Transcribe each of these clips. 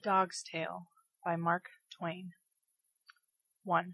Dog's Tale by Mark Twain. 1.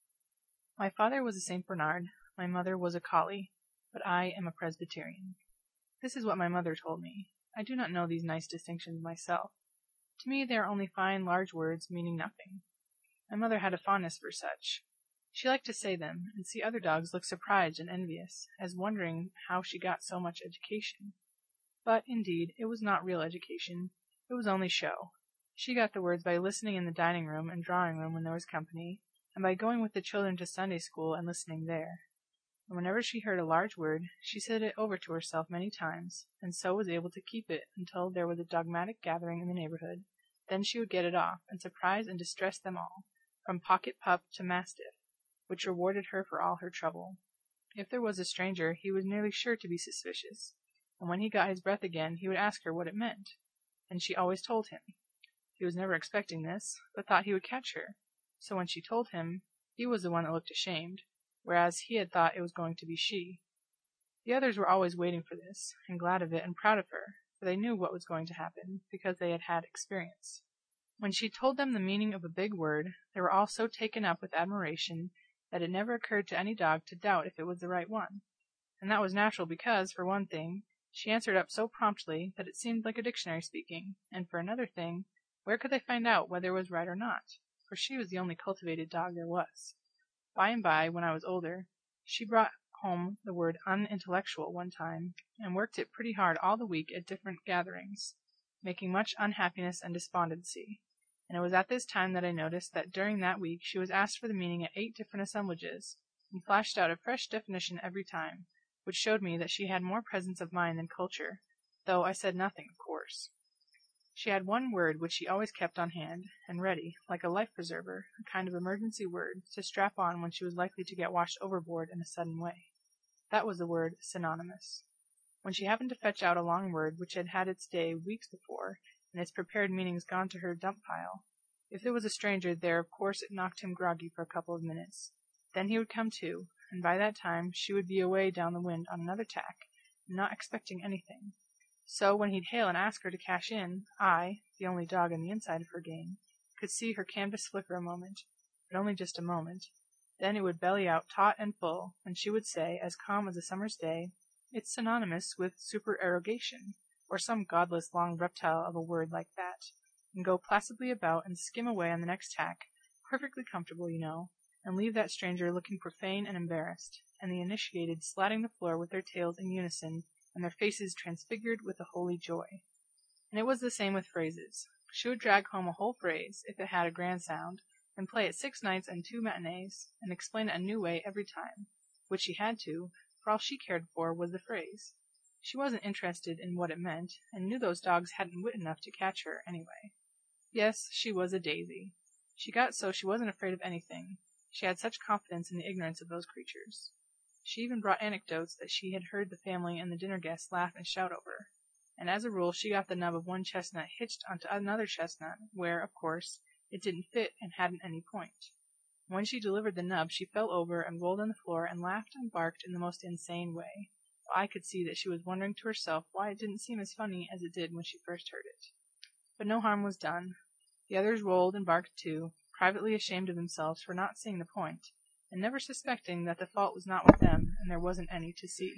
My father was a St. Bernard, my mother was a collie, but I am a Presbyterian. This is what my mother told me. I do not know these nice distinctions myself. To me they are only fine, large words meaning nothing. My mother had a fondness for such. She liked to say them, and see other dogs look surprised and envious, as wondering how she got so much education. But, indeed, it was not real education. It was only show. She got the words by listening in the dining room and drawing room when there was company, and by going with the children to Sunday school and listening there. And whenever she heard a large word, she said it over to herself many times, and so was able to keep it until there was a dogmatic gathering in the neighborhood. Then she would get it off, and surprise and distress them all, from pocket pup to mastiff, which rewarded her for all her trouble. If there was a stranger, he was nearly sure to be suspicious, and when he got his breath again, he would ask her what it meant, and she always told him. He was never expecting this, but thought he would catch her, so when she told him, he was the one that looked ashamed, whereas he had thought it was going to be she. The others were always waiting for this, and glad of it and proud of her, for they knew what was going to happen, because they had had experience. When she told them the meaning of a big word, they were all so taken up with admiration that it never occurred to any dog to doubt if it was the right one. And that was natural because, for one thing, she answered up so promptly that it seemed like a dictionary speaking, and for another thing, where could they find out whether it was right or not? For she was the only cultivated dog there was. By and by, when I was older, she brought home the word unintellectual one time, and worked it pretty hard all the week at different gatherings, making much unhappiness and despondency. And it was at this time that I noticed that during that week she was asked for the meaning at 8 different assemblages, and flashed out a fresh definition every time, which showed me that she had more presence of mind than culture, though I said nothing, of course. She had one word which she always kept on hand, and ready, like a life-preserver, a kind of emergency word, to strap on when she was likely to get washed overboard in a sudden way. That was the word synonymous. When she happened to fetch out a long word which had had its day weeks before, and its prepared meanings gone to her dump pile, if there was a stranger there of course it knocked him groggy for a couple of minutes. Then he would come to, and by that time she would be away down the wind on another tack, and not expecting anything. So when he'd hail and ask her to cash in, I, the only dog on the inside of her game, could see her canvas flicker a moment, but only just a moment. Then it would belly out taut and full, and she would say, as calm as a summer's day, "It's synonymous with supererogation," or some godless long reptile of a word like that, and go placidly about and skim away on the next tack, perfectly comfortable, you know, and leave that stranger looking profane and embarrassed, and the initiated slatting the floor with their tails in unison, and their faces transfigured with a holy joy. And it was the same with phrases. She would drag home a whole phrase, if it had a grand sound, and play it 6 nights and 2 matinees, and explain it a new way every time, which she had to, for all she cared for was the phrase. She wasn't interested in what it meant, and knew those dogs hadn't wit enough to catch her, anyway. Yes, she was a daisy. She got so she wasn't afraid of anything. She had such confidence in the ignorance of those creatures. She even brought anecdotes that she had heard the family and the dinner guests laugh and shout over, and as a rule she got the nub of one chestnut hitched onto another chestnut, where, of course, it didn't fit and hadn't any point. When she delivered the nub she fell over and rolled on the floor and laughed and barked in the most insane way, while I could see that she was wondering to herself why it didn't seem as funny as it did when she first heard it. But no harm was done. The others rolled and barked too, privately ashamed of themselves for not seeing the point, and never suspecting that the fault was not with them, and there wasn't any to see.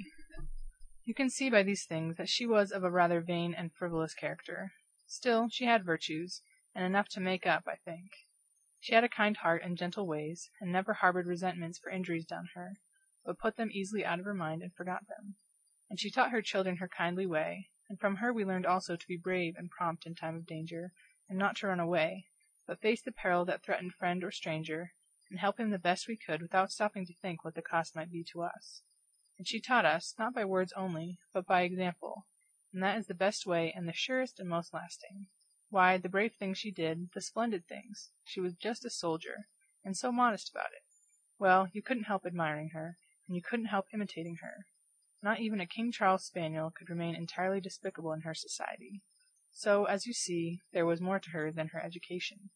You can see by these things that she was of a rather vain and frivolous character. Still, she had virtues, and enough to make up, I think. She had a kind heart and gentle ways, and never harbored resentments for injuries done her, but put them easily out of her mind and forgot them. And she taught her children her kindly way, and from her we learned also to be brave and prompt in time of danger, and not to run away, but face the peril that threatened friend or stranger, and help him the best we could without stopping to think what the cost might be to us. And she taught us, not by words only, but by example, and that is the best way and the surest and most lasting. Why, the brave things she did, the splendid things. She was just a soldier, and so modest about it. Well, you couldn't help admiring her, and you couldn't help imitating her. Not even a King Charles spaniel could remain entirely despicable in her society. So, as you see, there was more to her than her education.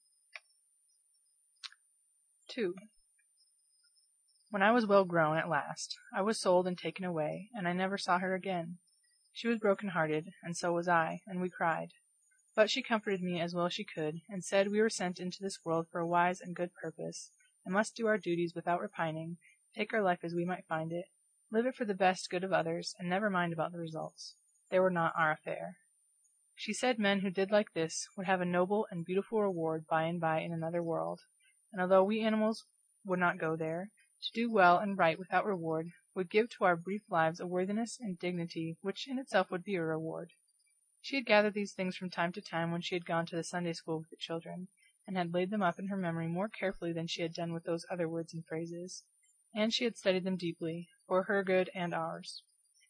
2. When I was well grown at last, I was sold and taken away, and I never saw her again. She was broken-hearted, and so was I, and we cried. But she comforted me as well as she could, and said we were sent into this world for a wise and good purpose, and must do our duties without repining, take our life as we might find it, live it for the best good of others, and never mind about the results. They were not our affair. She said men who did like this would have a noble and beautiful reward by and by in another world, and although we animals would not go there, to do well and right without reward would give to our brief lives a worthiness and dignity which in itself would be a reward. She had gathered these things from time to time when she had gone to the Sunday school with the children, and had laid them up in her memory more carefully than she had done with those other words and phrases, and she had studied them deeply, for her good and ours.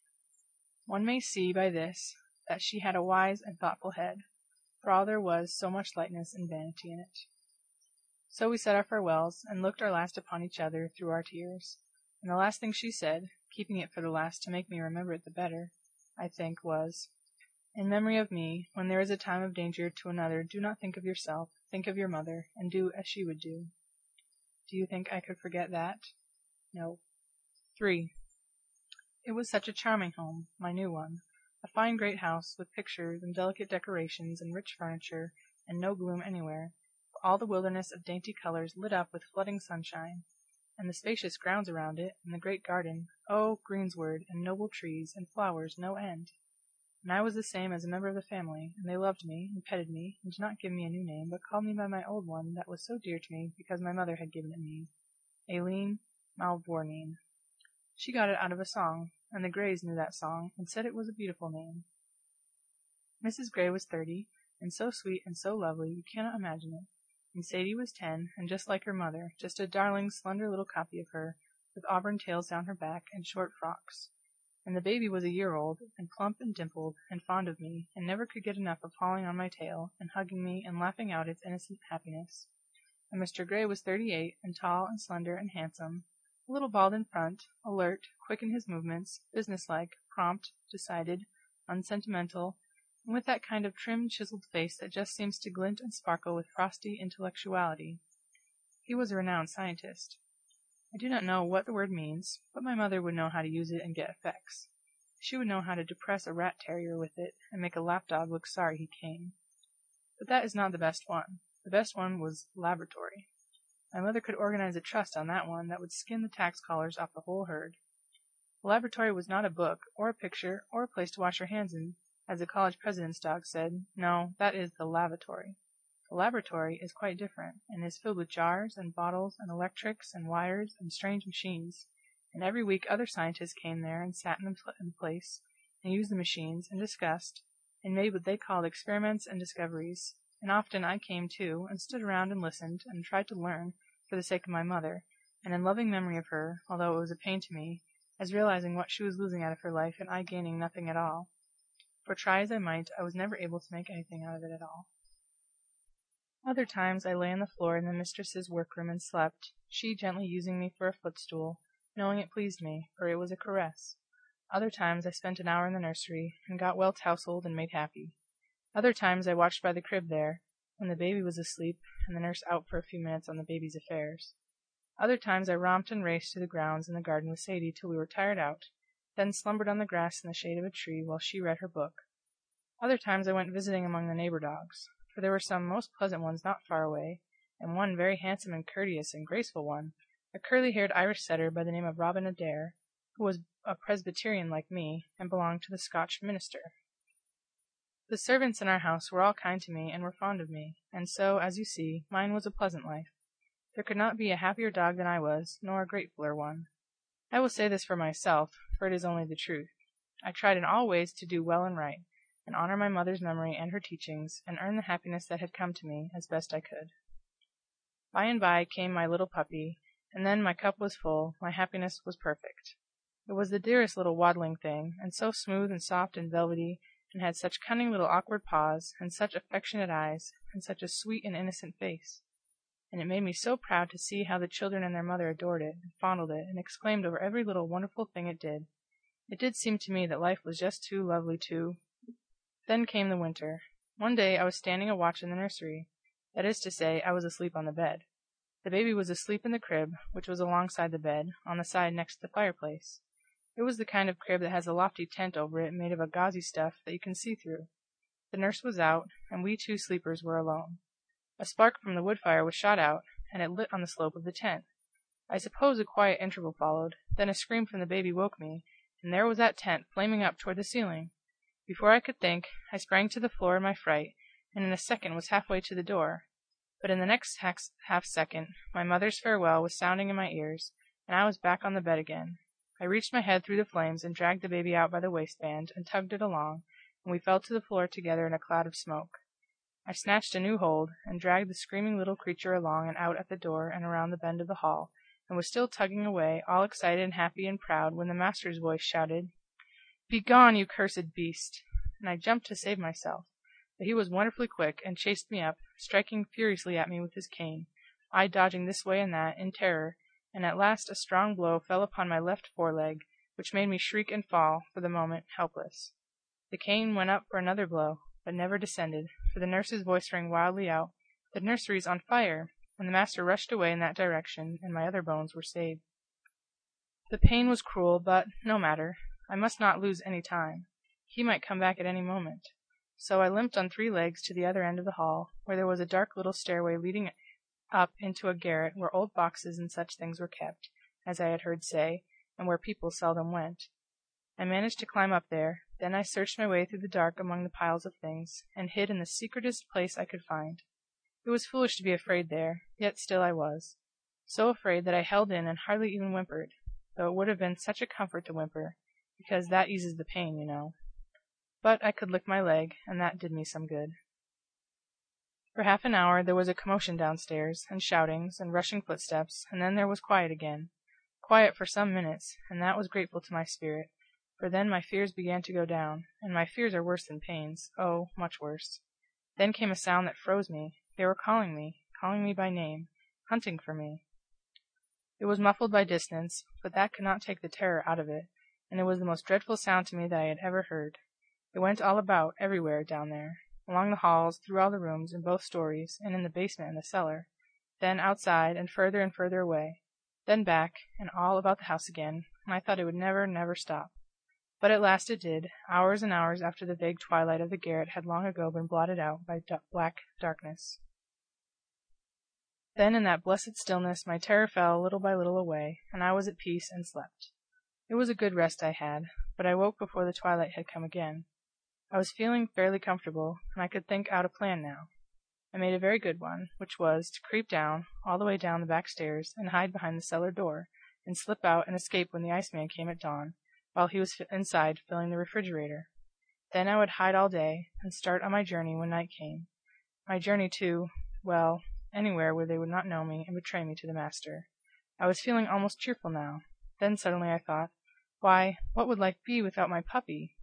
One may see by this that she had a wise and thoughtful head, for all there was so much lightness and vanity in it. So we said our farewells, and looked our last upon each other through our tears, and the last thing she said, keeping it for the last to make me remember it the better, I think, was, "In memory of me, when there is a time of danger to another, do not think of yourself, think of your mother, and do as she would do." Do you think I could forget that? No. 3. It was such a charming home, my new one, a fine great house, with pictures and delicate decorations and rich furniture, and no gloom anywhere, for all the wilderness of dainty colors lit up with flooding sunshine, and the spacious grounds around it, and the great garden, oh, greensward, and noble trees, and flowers no end. And I was the same as a member of the family, and they loved me, and petted me, and did not give me a new name, but called me by my old one that was so dear to me because my mother had given it me, Aileen Malvourneen. She got it out of a song, and the Greys knew that song, and said it was a beautiful name. Mrs. Grey was 30, and so sweet and so lovely you cannot imagine it, and Sadie was 10, and just like her mother, just a darling, slender little copy of her, with auburn tails down her back, and short frocks. And the baby was a year old, and plump and dimpled, and fond of me, and never could get enough of hauling on my tail, and hugging me, and laughing out its innocent happiness. And Mr. Grey was 38, and tall and slender and handsome, a little bald in front, alert, quick in his movements, businesslike, prompt, decided, unsentimental, and with that kind of trim, chiseled face that just seems to glint and sparkle with frosty intellectuality. He was a renowned scientist. I do not know what the word means, but my mother would know how to use it and get effects. She would know how to depress a rat terrier with it, and make a lapdog look sorry he came. But that is not the best one. The best one was laboratory. My mother could organize a trust on that one that would skin the tax collars off the whole herd. The laboratory was not a book, or a picture, or a place to wash your hands in, as the college president's dog said. No, that is the lavatory. The laboratory is quite different, and is filled with jars, and bottles, and electrics, and wires, and strange machines, and every week other scientists came there and sat in place, and used the machines, and discussed, and made what they called experiments and discoveries, and often I came too, and stood around and listened, and tried to learn, for the sake of my mother, and in loving memory of her, although it was a pain to me, as realizing what she was losing out of her life, and I gaining nothing at all. For try as I might, I was never able to make anything out of it at all. Other times I lay on the floor in the mistress's workroom and slept, she gently using me for a footstool, knowing it pleased me, for it was a caress. Other times I spent an hour in the nursery, and got well tousled and made happy. Other times I watched by the crib there, when the baby was asleep, and the nurse out for a few minutes on the baby's affairs. Other times I romped and raced to the grounds in the garden with Sadie till we were tired out, then slumbered on the grass in the shade of a tree while she read her book. Other times I went visiting among the neighbor dogs, for there were some most pleasant ones not far away, and one very handsome and courteous and graceful one, a curly-haired Irish setter by the name of Robin Adair, who was a Presbyterian like me, and belonged to the Scotch minister. The servants in our house were all kind to me and were fond of me, and so, as you see, mine was a pleasant life. There could not be a happier dog than I was, nor a gratefuller one. I will say this for myself, for it is only the truth. I tried in all ways to do well and right, and honor my mother's memory and her teachings, and earn the happiness that had come to me as best I could. By and by came my little puppy, and then my cup was full, my happiness was perfect. It was the dearest little waddling thing, and so smooth and soft and velvety, and had such cunning little awkward paws, and such affectionate eyes, and such a sweet and innocent face. And it made me so proud to see how the children and their mother adored it, and fondled it, and exclaimed over every little wonderful thing it did. It did seem to me that life was just too lovely to... Then came the winter. One day I was standing a watch in the nursery. That is to say, I was asleep on the bed. The baby was asleep in the crib, which was alongside the bed, on the side next the fireplace. It was the kind of crib that has a lofty tent over it made of a gauzy stuff that you can see through. The nurse was out, and we two sleepers were alone. A spark from the wood fire was shot out, and it lit on the slope of the tent. I suppose a quiet interval followed, then a scream from the baby woke me, and there was that tent flaming up toward the ceiling. Before I could think, I sprang to the floor in my fright, and in a second was halfway to the door. But in the next half second, my mother's farewell was sounding in my ears, and I was back on the bed again. I reached my head through the flames and dragged the baby out by the waistband and tugged it along, and we fell to the floor together in a cloud of smoke. I snatched a new hold, and dragged the screaming little creature along and out at the door and around the bend of the hall, and was still tugging away, all excited and happy and proud, when the master's voice shouted, "Begone, you cursed beast!" And I jumped to save myself, but he was wonderfully quick, and chased me up, striking furiously at me with his cane, I dodging this way and that, in terror, and at last a strong blow fell upon my left foreleg, which made me shriek and fall, for the moment, helpless. The cane went up for another blow, but never descended, for the nurse's voice rang wildly out, "The nursery's on fire!" and the master rushed away in that direction, and my other bones were saved. The pain was cruel, but no matter. I must not lose any time. He might come back at any moment. So I limped on 3 legs to the other end of the hall, where there was a dark little stairway leading up into a garret where old boxes and such things were kept, as I had heard say, and where people seldom went. I managed to climb up there, then I searched my way through the dark among the piles of things, and hid in the secretest place I could find. It was foolish to be afraid there, yet still I was. So afraid that I held in and hardly even whimpered, though it would have been such a comfort to whimper, because that eases the pain, you know. But I could lick my leg, and that did me some good. For half an hour there was a commotion downstairs, and shoutings, and rushing footsteps, and then there was quiet again. Quiet for some minutes, and that was grateful to my spirit, for then my fears began to go down, and my fears are worse than pains, oh, much worse. Then came a sound that froze me. They were calling me by name, hunting for me. It was muffled by distance, but that could not take the terror out of it, and it was the most dreadful sound to me that I had ever heard. It went all about, everywhere, down there, along the halls, through all the rooms, in both stories, and in the basement and the cellar, then outside, and further away, then back, and all about the house again, and I thought it would never, never stop. But at last it did, hours and hours after the vague twilight of the garret had long ago been blotted out by black darkness. Then in that blessed stillness my terror fell little by little away, and I was at peace and slept. It was a good rest I had, but I woke before the twilight had come again. I was feeling fairly comfortable, and I could think out a plan now. I made a very good one, which was to creep down, all the way down the back stairs, and hide behind the cellar door, and slip out and escape when the iceman came at dawn, while he was inside filling the refrigerator. Then I would hide all day, and start on my journey when night came. My journey to, well, anywhere where they would not know me and betray me to the master. I was feeling almost cheerful now. Then suddenly I thought, why, what would life be without my puppy?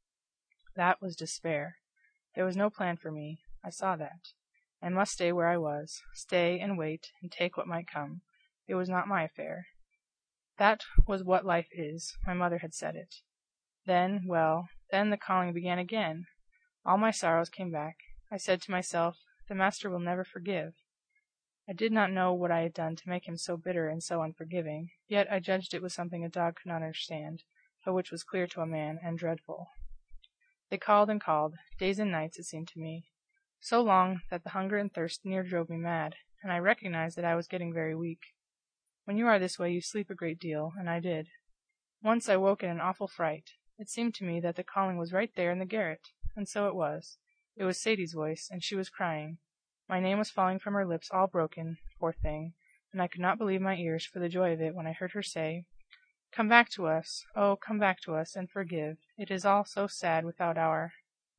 That was despair. There was no plan for me. I saw that. I must stay where I was, stay and wait and take what might come. It was not my affair. That was what life is. My mother had said it. Then the calling began again. All my sorrows came back. I said to myself, the master will never forgive. I did not know what I had done to make him so bitter and so unforgiving, yet I judged it was something a dog could not understand, but which was clear to a man and dreadful. They called and called, days and nights it seemed to me, so long that the hunger and thirst near drove me mad, and I recognized that I was getting very weak. When you are this way you sleep a great deal, and I did. Once I woke in an awful fright. It seemed to me that the calling was right there in the garret, and so it was. It was Sadie's voice, and she was crying. My name was falling from her lips all broken, poor thing, and I could not believe my ears for the joy of it when I heard her say, "Come back to us, oh, come back to us, and forgive. It is all so sad without our—"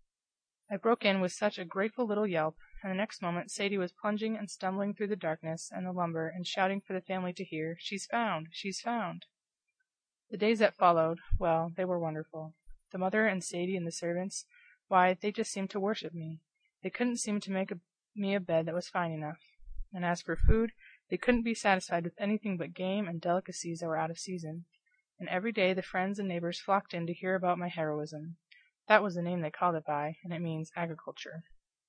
I broke in with such a grateful little yelp, and the next moment Sadie was plunging and stumbling through the darkness and the lumber and shouting for the family to hear, "She's found! She's found!" The days that followed, well, they were wonderful. The mother and Sadie and the servants, why, they just seemed to worship me. They couldn't seem to make me a bed that was fine enough. And as for food, they couldn't be satisfied with anything but game and delicacies that were out of season. And every day the friends and neighbors flocked in to hear about my heroism. That was the name they called it by, and it means agriculture.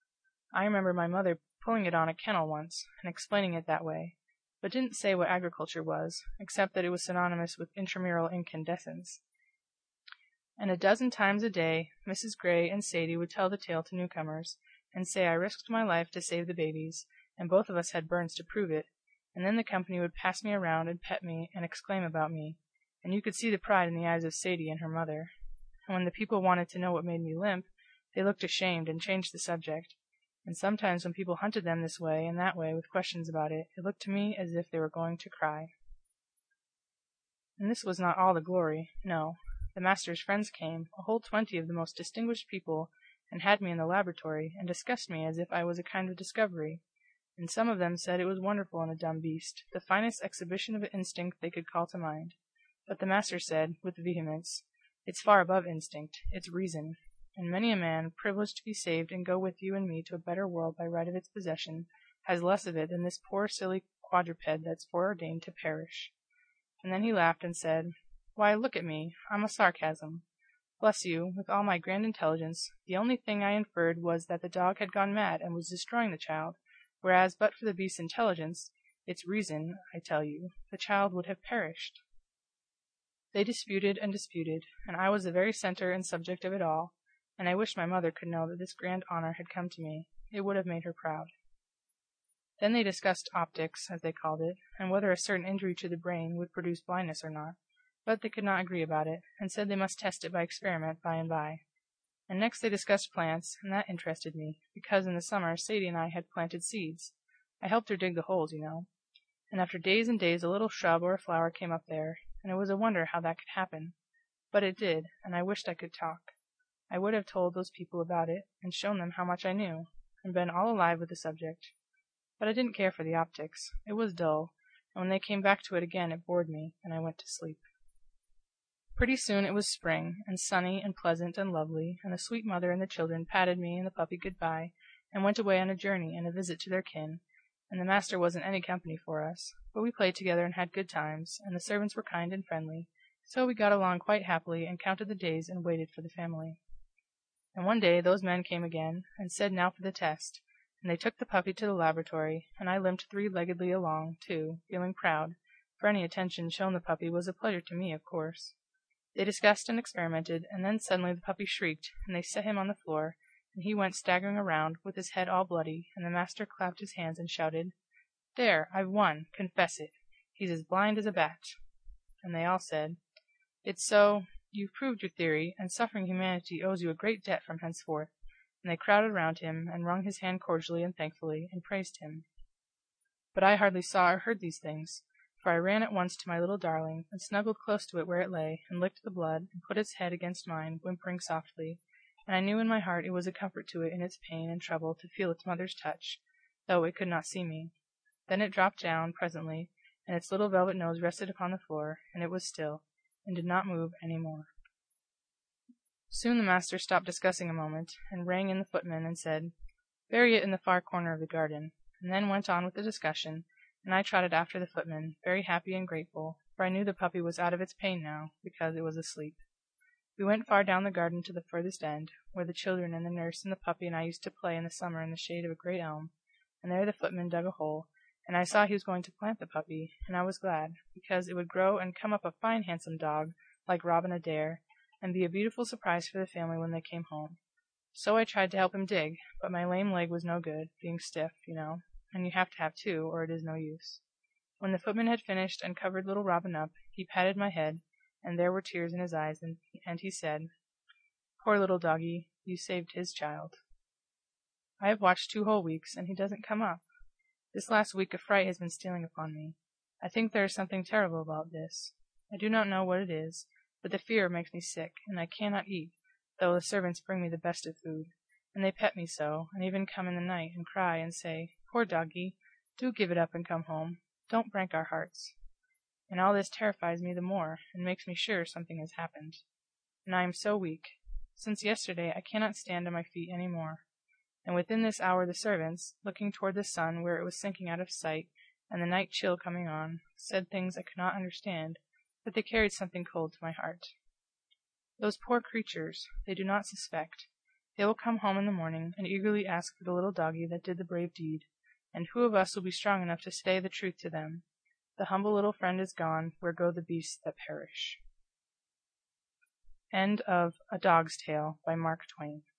I remember my mother pulling it on a kennel once, and explaining it that way, but didn't say what agriculture was, except that it was synonymous with intramural incandescence. And a dozen times a day Mrs. Gray and Sadie would tell the tale to newcomers, and say I risked my life to save the babies, and both of us had burns to prove it, and then the company would pass me around and pet me and exclaim about me, and you could see the pride in the eyes of Sadie and her mother. And when the people wanted to know what made me limp, they looked ashamed and changed the subject, and sometimes when people hunted them this way and that way with questions about it, it looked to me as if they were going to cry. And this was not all the glory, no. The master's friends came, a whole 20 of the most distinguished people, and had me in the laboratory, and discussed me as if I was a kind of discovery, and some of them said it was wonderful in a dumb beast, the finest exhibition of instinct they could call to mind. But the master said, with vehemence, it's far above instinct, it's reason, and many a man, privileged to be saved and go with you and me to a better world by right of its possession, has less of it than this poor silly quadruped that's foreordained to perish. And then he laughed and said, why, look at me, I'm a sarcasm. Bless you, with all my grand intelligence, the only thing I inferred was that the dog had gone mad and was destroying the child, whereas but for the beast's intelligence, its reason, I tell you, the child would have perished. They disputed and disputed, and I was the very center and subject of it all, and I wished my mother could know that this grand honor had come to me. It would have made her proud. Then they discussed optics, as they called it, and whether a certain injury to the brain would produce blindness or not, but they could not agree about it, and said they must test it by experiment by and by. And next they discussed plants, and that interested me, because in the summer Sadie and I had planted seeds. I helped her dig the holes, you know. And after days and days a little shrub or a flower came up there, and it was a wonder how that could happen. But it did, and I wished I could talk. I would have told those people about it, and shown them how much I knew, and been all alive with the subject. But I didn't care for the optics. It was dull, and when they came back to it again it bored me, and I went to sleep. Pretty soon it was spring, and sunny and pleasant and lovely, and the sweet mother and the children patted me and the puppy good-bye, and went away on a journey and a visit to their kin, and the master wasn't any company for us, but we played together and had good times, and the servants were kind and friendly, so we got along quite happily and counted the days and waited for the family. And one day those men came again, and said now for the test, and they took the puppy to the laboratory, and I limped three-leggedly along, too, feeling proud, for any attention shown the puppy was a pleasure to me, of course. They discussed and experimented, and then suddenly the puppy shrieked, and they set him on the floor, and he went staggering around, with his head all bloody, and the master clapped his hands and shouted, "There, I've won, confess it. He's as blind as a bat." And they all said, "It's so, you've proved your theory, and suffering humanity owes you a great debt from henceforth," and they crowded round him, and wrung his hand cordially and thankfully, and praised him. But I hardly saw or heard these things, for I ran at once to my little darling, and snuggled close to it where it lay, and licked the blood, and put its head against mine, whimpering softly, and I knew in my heart it was a comfort to it in its pain and trouble to feel its mother's touch, though it could not see me. Then it dropped down, presently, and its little velvet nose rested upon the floor, and it was still, and did not move any more. Soon the master stopped discussing a moment, and rang in the footman, and said, "Bury it in the far corner of the garden," and then went on with the discussion, and I trotted after the footman, very happy and grateful, for I knew the puppy was out of its pain now, because it was asleep. We went far down the garden to the furthest end, where the children and the nurse and the puppy and I used to play in the summer in the shade of a great elm, and there the footman dug a hole, and I saw he was going to plant the puppy, and I was glad, because it would grow and come up a fine handsome dog, like Robin Adair, and be a beautiful surprise for the family when they came home. So I tried to help him dig, but my lame leg was no good, being stiff, you know, and you have to have two, or it is no use. When the footman had finished and covered little Robin up, he patted my head, and there were tears in his eyes, and he said, "Poor little doggie, you saved his child." I have watched 2 whole weeks, and he doesn't come up. This last week a fright has been stealing upon me. I think there is something terrible about this. I do not know what it is, but the fear makes me sick, and I cannot eat, though the servants bring me the best of food, and they pet me so, and even come in the night and cry and say, "Poor doggie, do give it up and come home. Don't break our hearts." And all this terrifies me the more, and makes me sure something has happened. And I am so weak. Since yesterday I cannot stand on my feet any more. And within this hour the servants, looking toward the sun where it was sinking out of sight, and the night chill coming on, said things I could not understand, but they carried something cold to my heart. Those poor creatures, they do not suspect. They will come home in the morning, and eagerly ask for the little doggie that did the brave deed, and who of us will be strong enough to say the truth to them? The humble little friend is gone, where go the beasts that perish? End of A Dog's Tale by Mark Twain.